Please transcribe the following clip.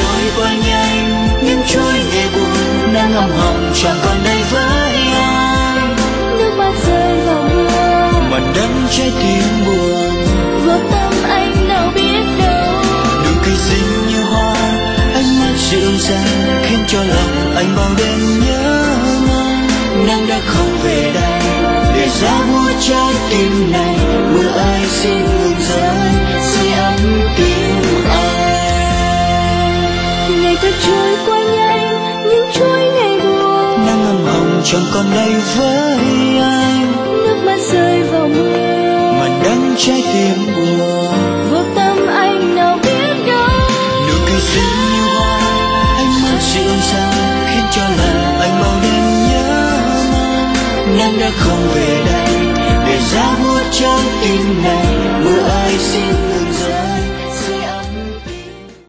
trôi qua nhanh, những chuỗi ngày buồn đang ngậm hồng chẳng còn đây với anh. Nước mắt rơi vào mưa, mà đắng trái tim buồn vô tâm anh nào biết đâu. nụ cười xinh như hoa, ánh mắt dịu dàng khiến cho lòng anh bao đêm nhớ mong. Nắng đã không về đây để giá buốt trái tim này, mưa ai xin ngừng rơi sưởi ấm tim anh. Ngày cứ trôi qua nhanh, những chuỗi ngày buồn Nắng ngậm hồng chẳng còn đây với anh. nước mắt rơi vào mưa, mà đắng trái tim buồn vô tâm anh nào biết đâu. nụ cười xinh như hoa, ánh mắt dịu dàng khiến cho lòng anh bao đêm nhớ mong. Nắng đã không về đây để giá buốt trái tim này,